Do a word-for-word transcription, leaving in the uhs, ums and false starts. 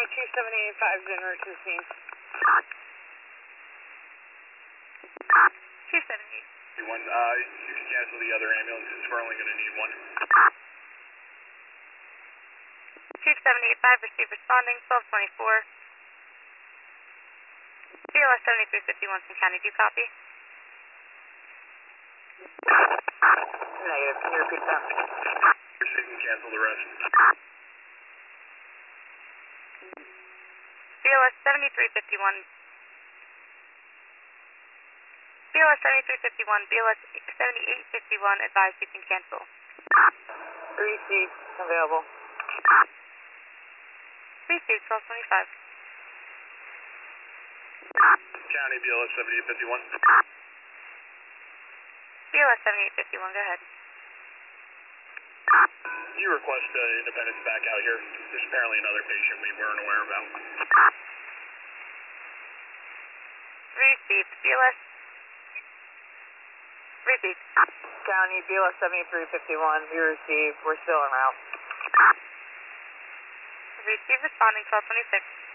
two seven eight five is en route to the scene. two seven eight. One, uh, you can cancel the other ambulances. We're only going to need one. two seven eight five, receive responding, twelve twenty-four. B L S seventy-three fifty-one from County, do you copy? Negative, can you repeat that? Receive and cancel the rest. B L S seventy-three fifty-one. B L S seventy-three fifty-one, B L S seventy-eight fifty-one, advise you can cancel. Three seats available. Three seats, twelve twenty-five. County B L S seventy-eight fifty-one. B L S seventy-eight fifty-one, go ahead. You request uh, Independence back out here. There's apparently another patient we weren't aware about. Received, B L S. Received. County B L S seventy-three fifty-one, we received. We're still en route. Received, responding, twelve twenty-six.